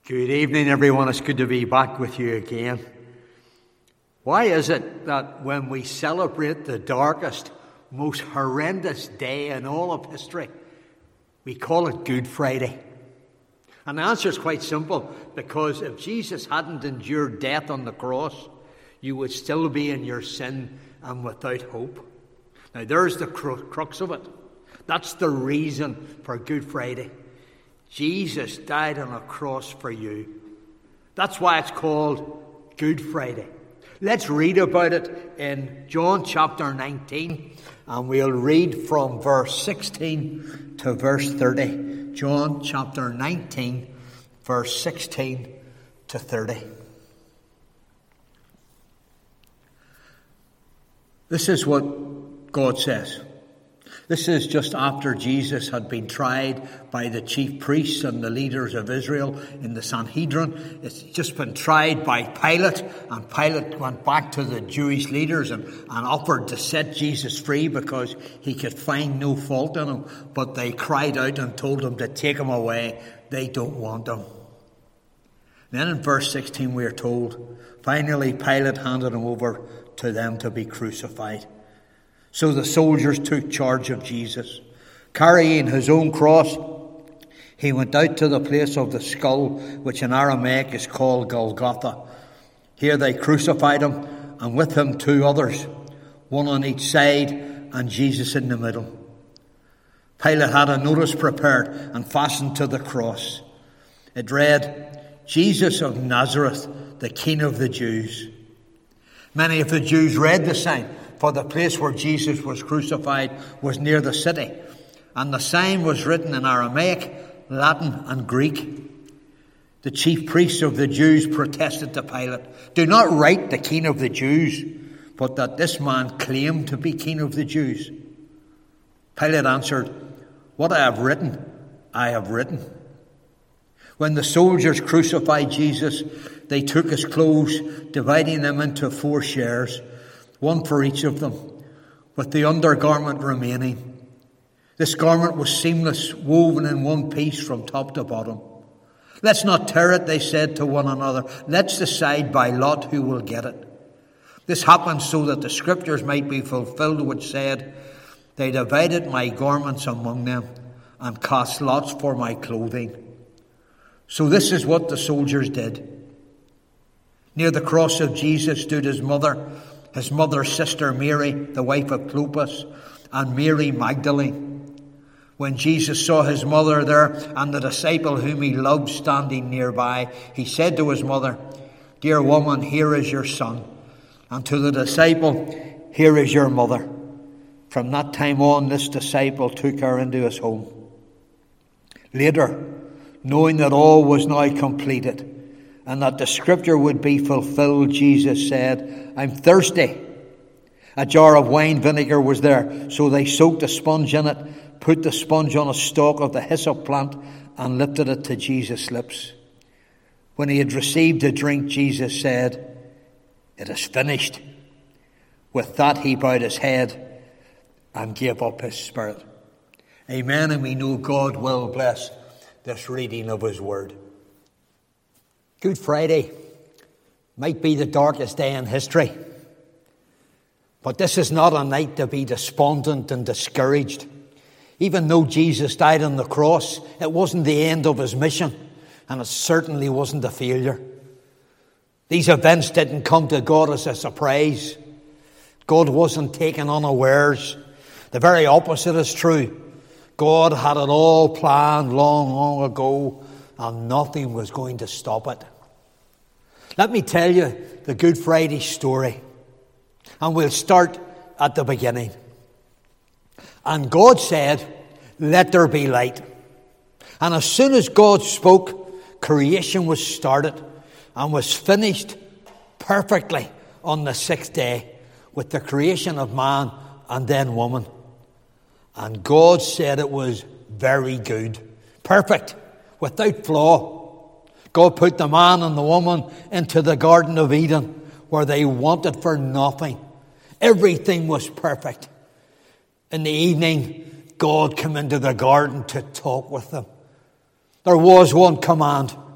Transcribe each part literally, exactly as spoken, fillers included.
Good evening, everyone. It's good to be back with you again. Why is it that when we celebrate the darkest, most horrendous day in all of history, we call it Good Friday? And the answer is quite simple, because if Jesus hadn't endured death on the cross, you would still be in your sin and without hope. Now, there's the crux of it. That's the reason for Good Friday. Jesus died on a cross for you. That's why it's called Good Friday. Let's read about it in John chapter nineteen, and we'll read from verse sixteen to verse thirty. John chapter nineteen, verse sixteen to thirty. This is what God says. This is just after Jesus had been tried by the chief priests and the leaders of Israel in the Sanhedrin. It's just been tried by Pilate, and Pilate went back to the Jewish leaders and, and offered to set Jesus free because he could find no fault in him. But they cried out and told him to take him away. They don't want him. Then in verse sixteen we are told, finally Pilate handed him over to them to be crucified. So the soldiers took charge of Jesus. Carrying his own cross, he went out to the place of the skull, which in Aramaic is called Golgotha. Here they crucified him, and with him two others, one on each side and Jesus in the middle. Pilate had a notice prepared and fastened to the cross. It read, Jesus of Nazareth, the King of the Jews. Many of the Jews read the sign, for the place where Jesus was crucified was near the city, and the sign was written in Aramaic, Latin and Greek. The chief priests of the Jews protested to Pilate, do not write the King of the Jews, but that this man claimed to be King of the Jews. Pilate answered, what I have written, I have written. When the soldiers crucified Jesus, they took his clothes, dividing them into four shares, one for each of them, with the undergarment remaining. This garment was seamless, woven in one piece from top to bottom. Let's not tear it, they said to one another. Let's decide by lot who will get it. This happened so that the scriptures might be fulfilled, which said, they divided my garments among them and cast lots for my clothing. So this is what the soldiers did. Near the cross of Jesus stood his mother, his mother's sister Mary, the wife of Clopas, and Mary Magdalene. When Jesus saw his mother there and the disciple whom he loved standing nearby, he said to his mother, dear woman, here is your son. And to the disciple, here is your mother. From that time on, this disciple took her into his home. Later, knowing that all was now completed, and that the scripture would be fulfilled, Jesus said, I'm thirsty. A jar of wine vinegar was there, so they soaked a sponge in it, put the sponge on a stalk of the hyssop plant, and lifted it to Jesus' lips. When he had received the drink, Jesus said, it is finished. With that he bowed his head and gave up his spirit. Amen, and we know God will bless this reading of his word. Good Friday might be the darkest day in history, but this is not a night to be despondent and discouraged. Even though Jesus died on the cross, it wasn't the end of his mission, and it certainly wasn't a failure. These events didn't come to God as a surprise. God wasn't taken unawares. The very opposite is true. God had it all planned long, long ago, and nothing was going to stop it. Let me tell you the Good Friday story, and we'll start at the beginning. And God said, let there be light. And as soon as God spoke, creation was started and was finished perfectly on the sixth day with the creation of man and then woman. And God said it was very good, perfect, without flaw. God put the man and the woman into the Garden of Eden, where they wanted for nothing. Everything was perfect. In the evening, God came into the garden to talk with them. There was one command: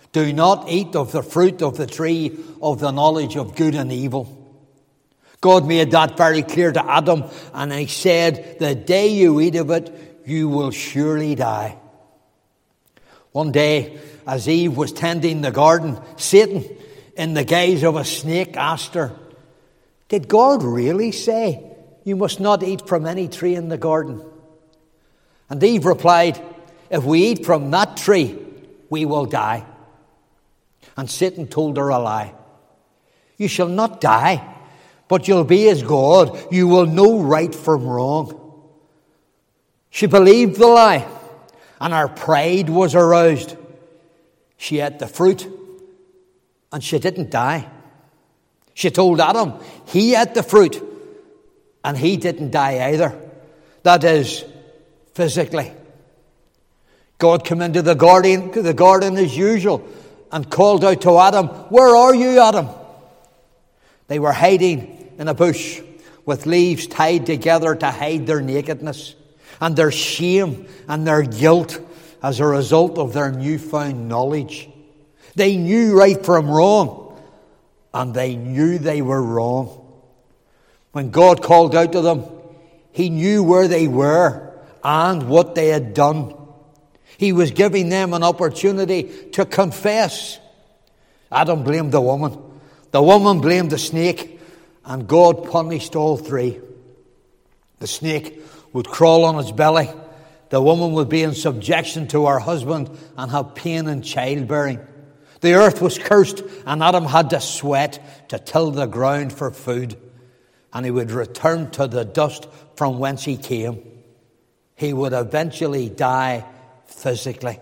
Do not eat of the fruit of the tree of the knowledge of good and evil. God made that very clear to Adam, and he said, the day you eat of it, you will surely die. One day, as Eve was tending the garden, Satan, in the guise of a snake, asked her, did God really say you must not eat from any tree in the garden? And Eve replied, if we eat from that tree, we will die. And Satan told her a lie. You shall not die, but you'll be as God. You will know right from wrong. She believed the lie, and her pride was aroused. She ate the fruit, and she didn't die. She told Adam he ate the fruit, and he didn't die either. That is, physically. God came into the garden, the garden as usual and called out to Adam, where are you, Adam? They were hiding in a bush with leaves tied together to hide their nakedness and their shame and their guilt as a result of their newfound knowledge. They knew right from wrong, and they knew they were wrong. When God called out to them, he knew where they were and what they had done. He was giving them an opportunity to confess. Adam blamed the woman. The woman blamed the snake. And God punished all three. The snake would crawl on its belly. The woman would be in subjection to her husband and have pain in childbearing. The earth was cursed, and Adam had to sweat to till the ground for food. And he would return to the dust from whence he came. He would eventually die physically.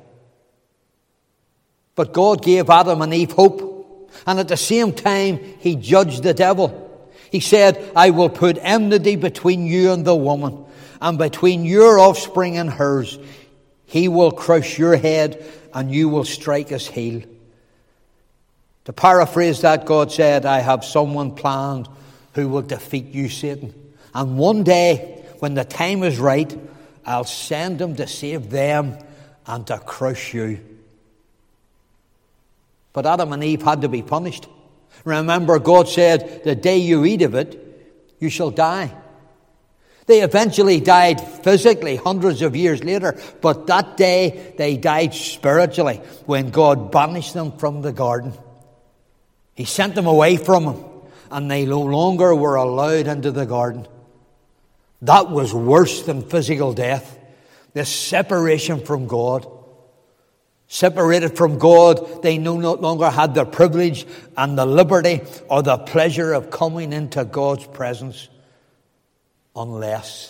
But God gave Adam and Eve hope, and at the same time he judged the devil. He said, I will put enmity between you and the woman, and between your offspring and hers. He will crush your head, and you will strike his heel. To paraphrase that, God said, I have someone planned who will defeat you, Satan. And one day, when the time is right, I'll send him to save them and to crush you. But Adam and Eve had to be punished. Remember, God said, the day you eat of it, you shall die. They eventually died physically hundreds of years later, but that day they died spiritually when God banished them from the garden. He sent them away from him, and they no longer were allowed into the garden. That was worse than physical death. This separation from God. Separated from God, they no longer had the privilege and the liberty or the pleasure of coming into God's presence. Unless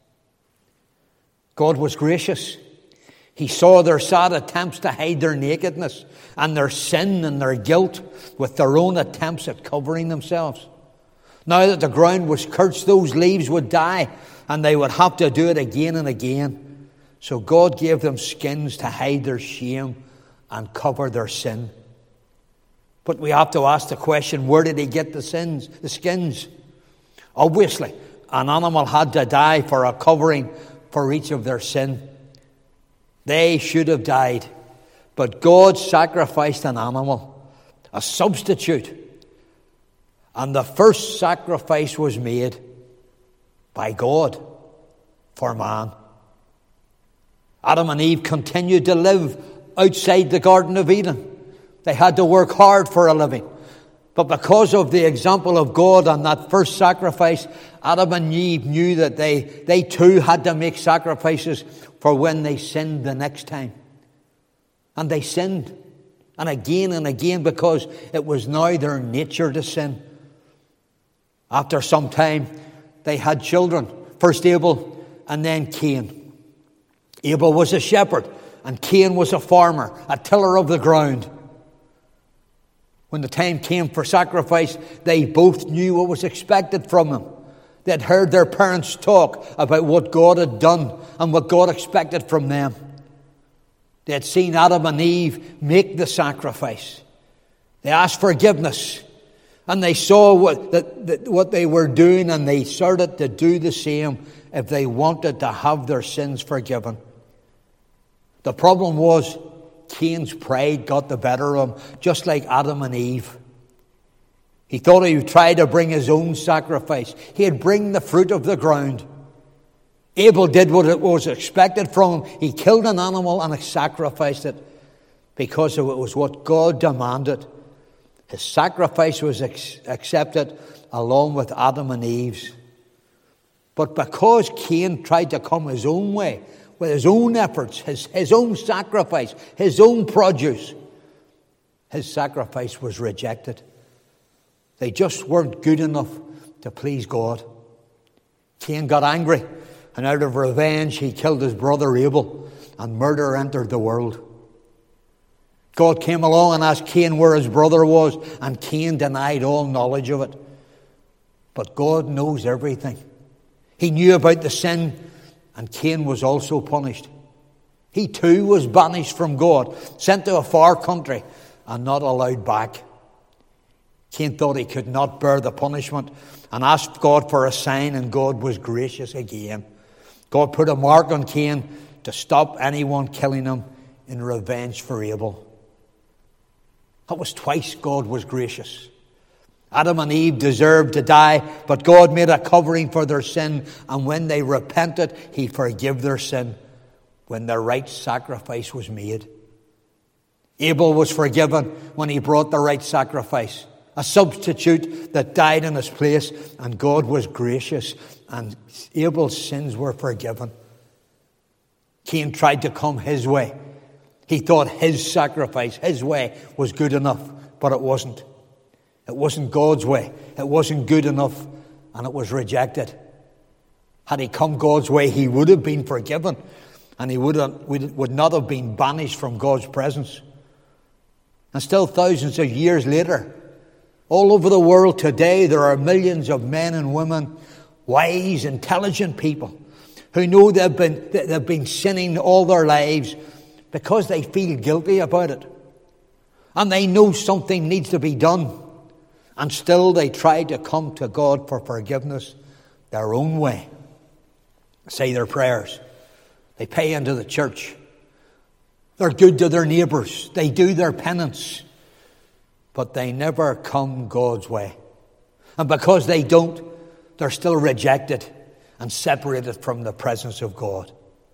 God was gracious. He saw their sad attempts to hide their nakedness and their sin and their guilt with their own attempts at covering themselves. Now that the ground was cursed, those leaves would die, and they would have to do it again and again. So God gave them skins to hide their shame and cover their sin. But we have to ask the question, where did he get the sins, the skins? Obviously, an animal had to die for a covering for each of their sin. They should have died. But God sacrificed an animal, a substitute. And the first sacrifice was made by God for man. Adam and Eve continued to live outside the Garden of Eden. They had to work hard for a living. But because of the example of God on that first sacrifice, Adam and Eve knew that they, they too had to make sacrifices for when they sinned the next time. And they sinned. And again and again, because it was now their nature to sin. After some time, they had children. First Abel and then Cain. Abel was a shepherd and Cain was a farmer, a tiller of the ground. When the time came for sacrifice, they both knew what was expected from them. They had heard their parents talk about what God had done and what God expected from them. They had seen Adam and Eve make the sacrifice. They asked forgiveness. And they saw what, that, that, what they were doing, and they started to do the same if they wanted to have their sins forgiven. The problem was Cain's pride got the better of him, just like Adam and Eve. He thought he would try to bring his own sacrifice. He'd bring the fruit of the ground. Abel did what it was expected from him. He killed an animal and sacrificed it because it was what God demanded. His sacrifice was ex- accepted along with Adam and Eve's. But because Cain tried to come his own way, with his own efforts, his, his own sacrifice, his own produce, his sacrifice was rejected. They just weren't good enough to please God. Cain got angry, and out of revenge he killed his brother Abel, and murder entered the world. God came along and asked Cain where his brother was, and Cain denied all knowledge of it. But God knows everything. He knew about the sin, and Cain was also punished. He too was banished from God, sent to a far country, and not allowed back. Cain thought he could not bear the punishment and asked God for a sign, and God was gracious again. God put a mark on Cain to stop anyone killing him in revenge for Abel. That was twice God was gracious. Adam and Eve deserved to die, but God made a covering for their sin, and when they repented, He forgave their sin when the right sacrifice was made. Abel was forgiven when he brought the right sacrifice, a substitute that died in his place, and God was gracious, and Abel's sins were forgiven. Cain tried to come his way. He thought his sacrifice, his way, was good enough, but it wasn't. It wasn't God's way. It wasn't good enough, and it was rejected. Had he come God's way, he would have been forgiven, and he would, have, would not have been banished from God's presence. And still thousands of years later, all over the world today, there are millions of men and women, wise, intelligent people, who know they've been, they've been sinning all their lives because they feel guilty about it. And they know something needs to be done. And still they try to come to God for forgiveness their own way. Say their prayers. They pay into the church. They're good to their neighbours. They do their penance. But they never come God's way. And because they don't, they're still rejected and separated from the presence of God.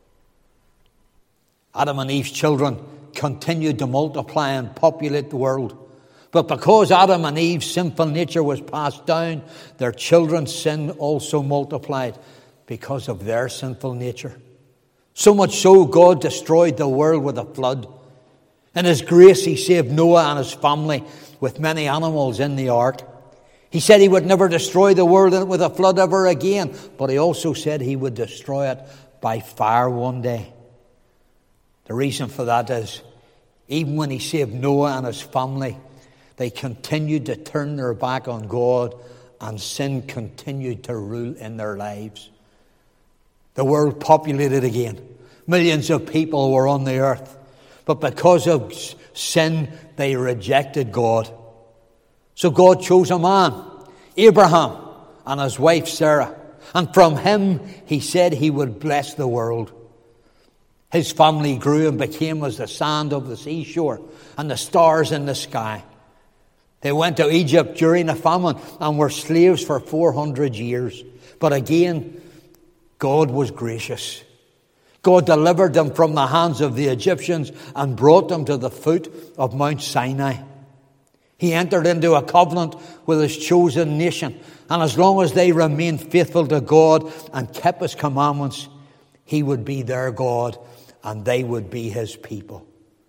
Adam and Eve's children continued to multiply and populate the world. But because Adam and Eve's sinful nature was passed down, their children's sin also multiplied because of their sinful nature. So much so, God destroyed the world with a flood. In His grace, He saved Noah and his family with many animals in the ark. He said He would never destroy the world with a flood ever again, but He also said He would destroy it by fire one day. The reason for that is, even when He saved Noah and his family, they continued to turn their back on God, and sin continued to rule in their lives. The world populated again. Millions of people were on the earth. But because of sin, they rejected God. So God chose a man, Abraham, and his wife Sarah. And from him, He said He would bless the world. His family grew and became as the sand of the seashore and the stars in the sky. They went to Egypt during a famine and were slaves for four hundred years. But again, God was gracious. God delivered them from the hands of the Egyptians and brought them to the foot of Mount Sinai. He entered into a covenant with His chosen nation. And as long as they remained faithful to God and kept His commandments, He would be their God and they would be His people.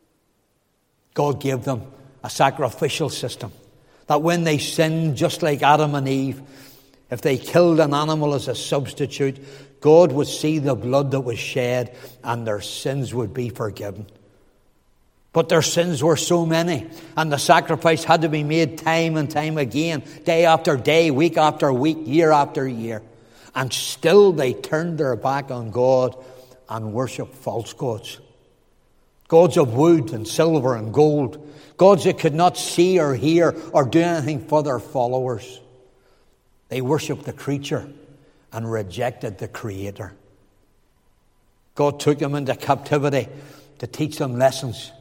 God gave them a sacrificial system that when they sinned, just like Adam and Eve, if they killed an animal as a substitute, God would see the blood that was shed and their sins would be forgiven. But their sins were so many, and the sacrifice had to be made time and time again, day after day, week after week, year after year. And still they turned their back on God and worshipped false gods. Gods of wood and silver and gold. Gods that could not see or hear or do anything for their followers. They worshipped the creature and rejected the Creator. God took them into captivity to teach them lessons.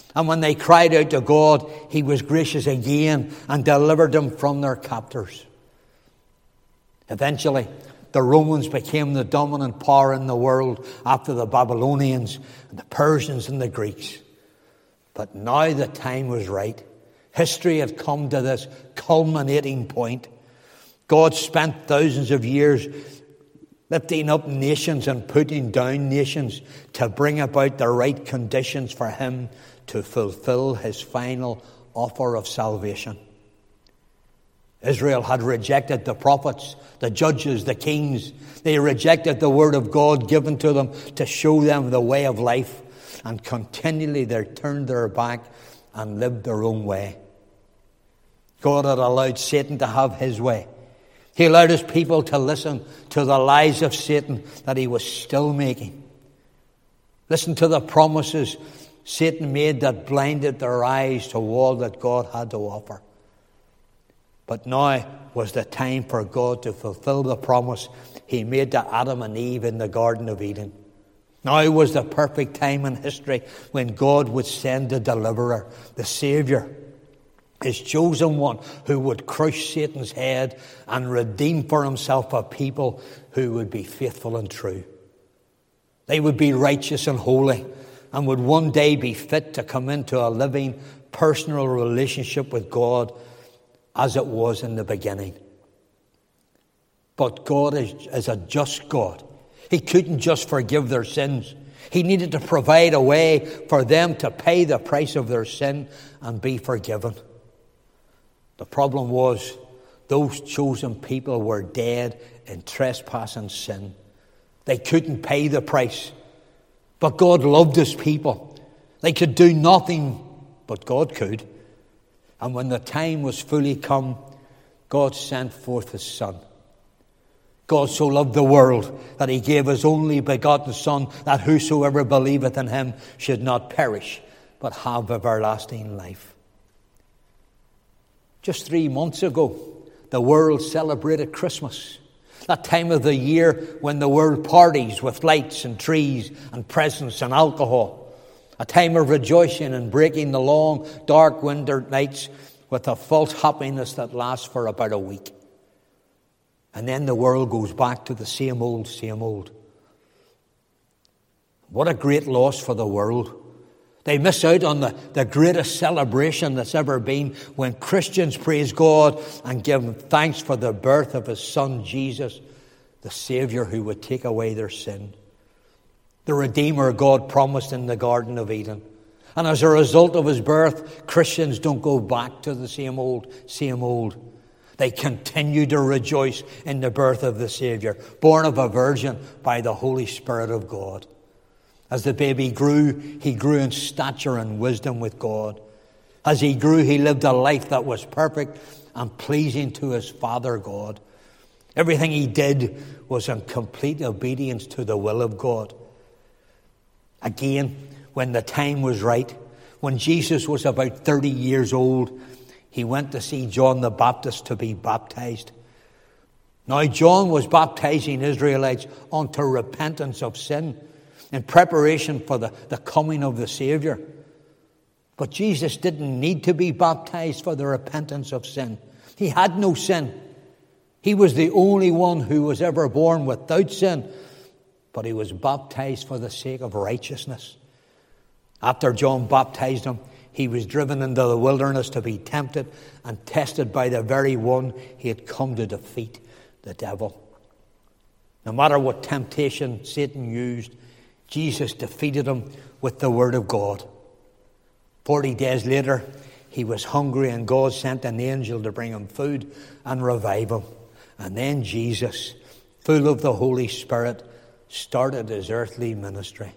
And when they cried out to God, he was gracious again and delivered them from their captors. Eventually, the Romans became the dominant power in the world after the Babylonians and the Persians and the Greeks. But now the time was right. History had come to this culminating point. God spent thousands of years lifting up nations and putting down nations to bring about the right conditions for him to fulfill his final offer of salvation. Israel had rejected the prophets, the judges, the kings. They rejected the word of God given to them to show them the way of life. And continually they turned their back and lived their own way. God had allowed Satan to have his way. He allowed his people to listen to the lies of Satan that he was still making. Listen to the promises Satan made that blinded their eyes to all that God had to offer. But now was the time for God to fulfill the promise he made to Adam and Eve in the Garden of Eden. Now was the perfect time in history when God would send the deliverer, the Savior, his chosen one who would crush Satan's head and redeem for himself a people who would be faithful and true. They would be righteous and holy and would one day be fit to come into a living, personal relationship with God as it was in the beginning. But God is, is a just God. He couldn't just forgive their sins. He needed to provide a way for them to pay the price of their sin and be forgiven. The problem was those chosen people were dead in trespass and sin. They couldn't pay the price. But God loved his people. They could do nothing, but God could. And when the time was fully come, God sent forth his Son. God so loved the world that he gave his only begotten Son, that whosoever believeth in him should not perish, but have everlasting life. Just three months ago, the world celebrated Christmas. That time of the year when the world parties with lights and trees and presents and alcohol. A time of rejoicing and breaking the long, dark winter nights with a false happiness that lasts for about a week. And then the world goes back to the same old, same old. What a great loss for the world. They miss out on the, the greatest celebration that's ever been when Christians praise God and give him thanks for the birth of his Son, Jesus, the Savior who would take away their sin. The Redeemer God promised in the Garden of Eden. And as a result of his birth, Christians don't go back to the same old, same old. They continue to rejoice in the birth of the Savior, born of a virgin by the Holy Spirit of God. As the baby grew, he grew in stature and wisdom with God. As he grew, he lived a life that was perfect and pleasing to his Father God. Everything he did was in complete obedience to the will of God. Again, when the time was right, when Jesus was about thirty years old, he went to see John the Baptist to be baptized. Now, John was baptizing Israelites unto repentance of sin, in preparation for the, the coming of the Savior. But Jesus didn't need to be baptized for the repentance of sin. He had no sin. He was the only one who was ever born without sin. But he was baptized for the sake of righteousness. After John baptized him, he was driven into the wilderness to be tempted and tested by the very one he had come to defeat, the devil. No matter what temptation Satan used, Jesus defeated him with the word of God. Forty days later, he was hungry and God sent an angel to bring him food and revive him. And then Jesus, full of the Holy Spirit, started his earthly ministry.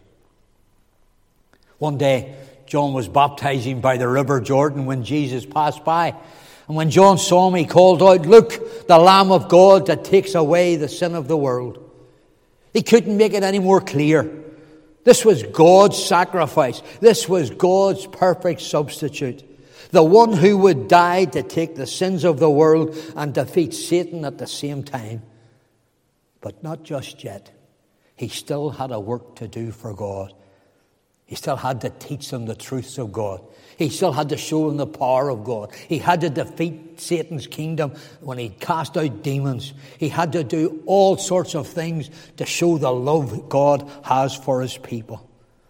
One day, John was baptizing by the river Jordan when Jesus passed by. And when John saw him, he called out, "Look, the Lamb of God that takes away the sin of the world." He couldn't make it any more clear. This was God's sacrifice. This was God's perfect substitute. The one who would die to take the sins of the world and defeat Satan at the same time. But not just yet. He still had a work to do for God. He still had to teach them the truths of God. He still had to show them the power of God. He had to defeat Satan's kingdom when he cast out demons. He had to do all sorts of things to show the love God has for his people.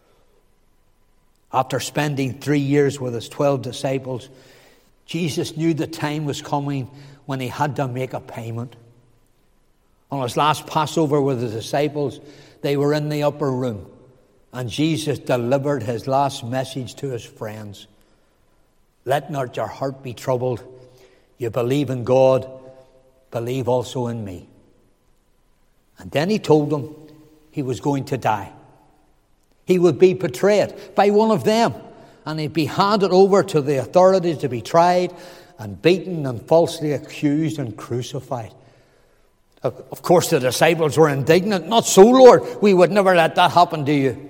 After spending three years with his twelve disciples, Jesus knew the time was coming when he had to make a payment. On his last Passover with his disciples, they were in the upper room, and Jesus delivered his last message to his friends. Let not your heart be troubled. You believe in God, believe also in me. And then he told them he was going to die. He would be betrayed by one of them, and he'd be handed over to the authorities to be tried and beaten and falsely accused and crucified. Of course, the disciples were indignant. Not so, Lord. We would never let that happen to you.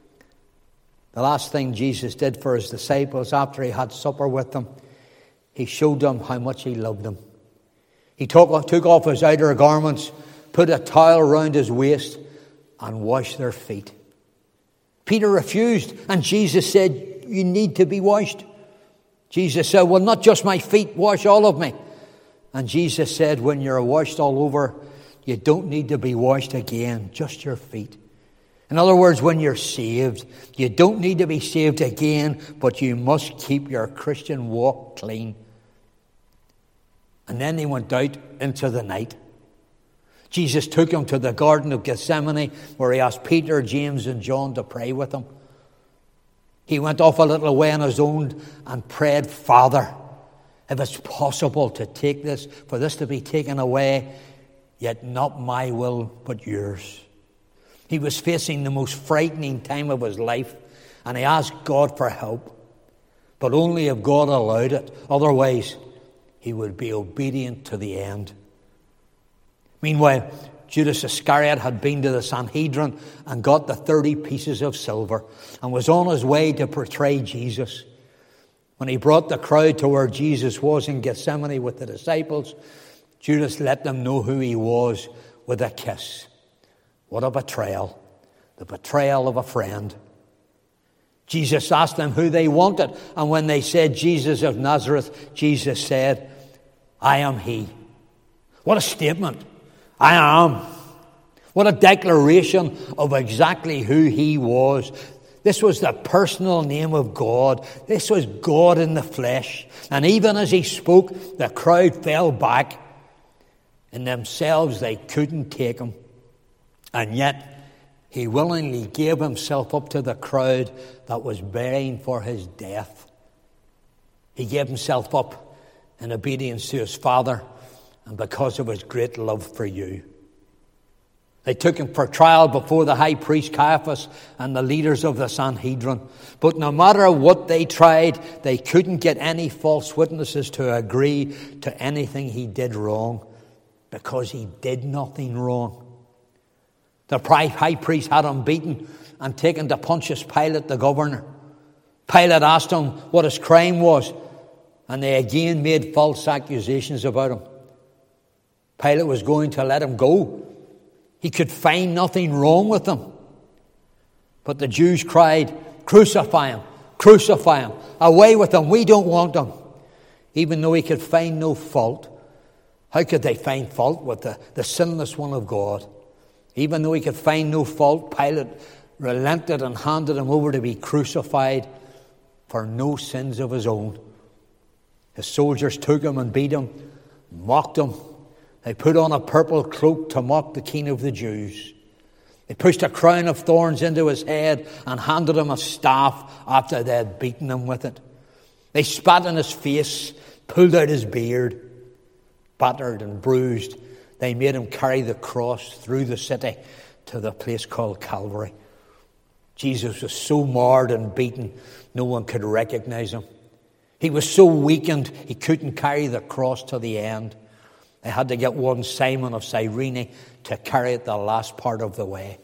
The last thing Jesus did for his disciples after he had supper with them, he showed them how much he loved them. He took, took off his outer garments, put a towel around his waist, and washed their feet. Peter refused, and Jesus said, you need to be washed. Jesus said, well, not just my feet, wash all of me. And Jesus said, when you're washed all over, you don't need to be washed again, just your feet. In other words, when you're saved, you don't need to be saved again, but you must keep your Christian walk clean. And then they went out into the night. Jesus took him to the Garden of Gethsemane, where he asked Peter, James, and John to pray with him. He went off a little way on his own and prayed, Father, if it's possible to take this, for this to be taken away, yet not my will, but yours. He was facing the most frightening time of his life, and he asked God for help. But only if God allowed it. Otherwise, he would be obedient to the end. Meanwhile, Judas Iscariot had been to the Sanhedrin and got the thirty pieces of silver and was on his way to betray Jesus. When he brought the crowd to where Jesus was in Gethsemane with the disciples, Judas let them know who he was with a kiss. What a betrayal. The betrayal of a friend. Jesus asked them who they wanted, and when they said Jesus of Nazareth, Jesus said, I am he. What a statement. I am. What a declaration of exactly who he was. This was the personal name of God. This was God in the flesh. And even as he spoke, the crowd fell back. In themselves, they couldn't take him. And yet, he willingly gave himself up to the crowd that was begging for his death. He gave himself up in obedience to his Father and because of his great love for you. They took him for trial before the high priest Caiaphas and the leaders of the Sanhedrin. But no matter what they tried, they couldn't get any false witnesses to agree to anything he did wrong, because he did nothing wrong. The high priest had him beaten and taken to Pontius Pilate, the governor. Pilate asked him what his crime was, and they again made false accusations about him. Pilate was going to let him go. He could find nothing wrong with him. But the Jews cried, crucify him, crucify him, away with him, we don't want him. Even though he could find no fault. How could they find fault with the, the sinless one of God? Even though he could find no fault, Pilate relented and handed him over to be crucified for no sins of his own. His soldiers took him and beat him, mocked him. They put on a purple cloak to mock the King of the Jews. They pushed a crown of thorns into his head and handed him a staff after they had beaten him with it. They spat in his face, pulled out his beard. Battered and bruised, they made him carry the cross through the city to the place called Calvary. Jesus was so marred and beaten, no one could recognize him. He was so weakened, he couldn't carry the cross to the end. They had to get one Simon of Cyrene to carry it the last part of the way.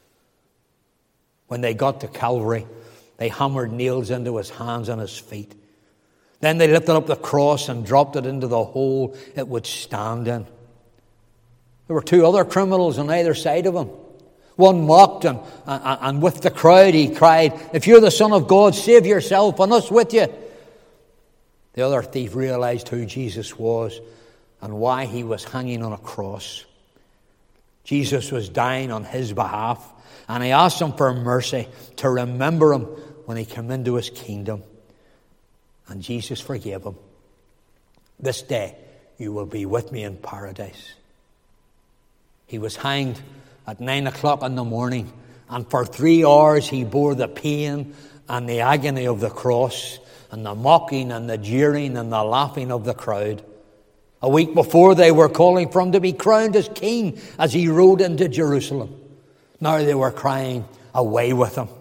When they got to Calvary, they hammered nails into his hands and his feet. Then they lifted up the cross and dropped it into the hole it would stand in. There were two other criminals on either side of him. One mocked him, and, and with the crowd he cried, "If you're the Son of God, save yourself and us with you." The other thief realized who Jesus was and why he was hanging on a cross. Jesus was dying on his behalf, and he asked him for mercy to remember him when he came into his kingdom. And Jesus forgave him. "This day you will be with me in paradise." He was hanged at nine o'clock in the morning, and for three hours he bore the pain and the agony of the cross, and the mocking and the jeering and the laughing of the crowd. A week before, they were calling for him to be crowned as king as he rode into Jerusalem. Now they were crying, "Away with him."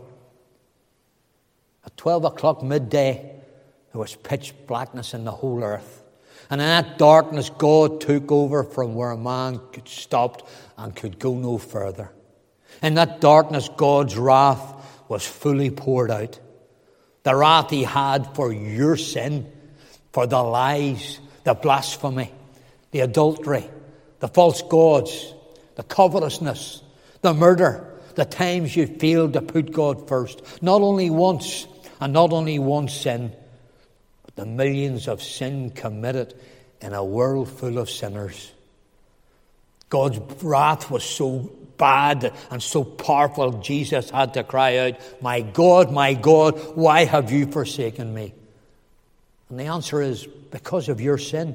At twelve o'clock midday, there was pitch blackness in the whole earth. And in that darkness, God took over from where man could stop and could go no further. In that darkness, God's wrath was fully poured out. The wrath he had for your sin, for the lies, the blasphemy, the adultery, the false gods, the covetousness, the murder, the times you failed to put God first. Not only once, and not only one sin, but the millions of sin committed in a world full of sinners. God's wrath was so bad and so powerful, Jesus had to cry out, "My God, my God, why have you forsaken me?" And the answer is, because of your sin.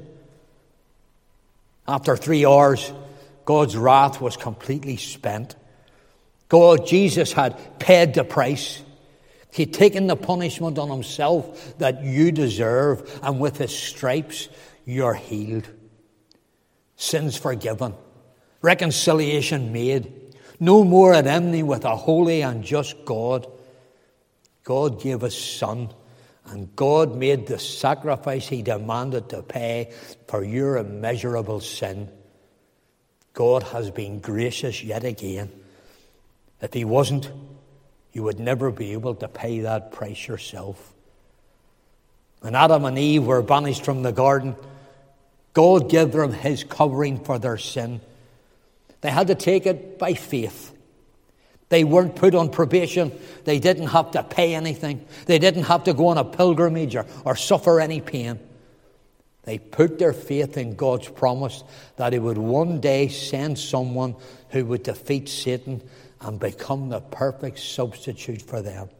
After three hours, God's wrath was completely spent. God, Jesus had paid the price. He'd taken the punishment on himself that you deserve, and with his stripes, you're healed. Sins forgiven. Reconciliation made. No more at enmity with a holy and just God. God gave his Son, and God made the sacrifice he demanded to pay for your immeasurable sin. God has been gracious yet again. If he wasn't, you would never be able to pay that price yourself. When Adam and Eve were banished from the garden, God gave them his covering for their sin. They had to take it by faith. They weren't put on probation. They didn't have to pay anything. They didn't have to go on a pilgrimage or, or suffer any pain. They put their faith in God's promise that he would one day send someone who would defeat Satan and become the perfect substitute for them.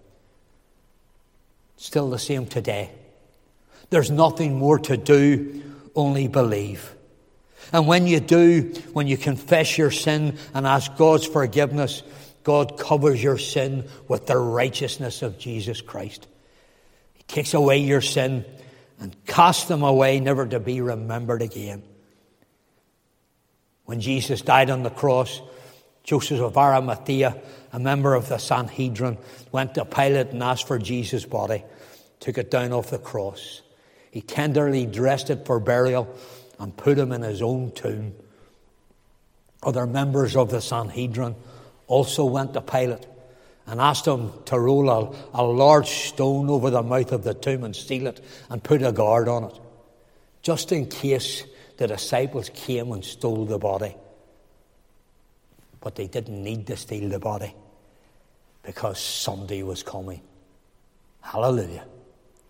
Still the same today. There's nothing more to do, only believe. And when you do, when you confess your sin and ask God's forgiveness, God covers your sin with the righteousness of Jesus Christ. He takes away your sin and casts them away, never to be remembered again. When Jesus died on the cross, Joseph of Arimathea, a member of the Sanhedrin, went to Pilate and asked for Jesus' body, took it down off the cross. He tenderly dressed it for burial and put him in his own tomb. Other members of the Sanhedrin also went to Pilate and asked him to roll a, a large stone over the mouth of the tomb and seal it and put a guard on it, just in case the disciples came and stole the body. But they didn't need to steal the body because Sunday was coming. Hallelujah.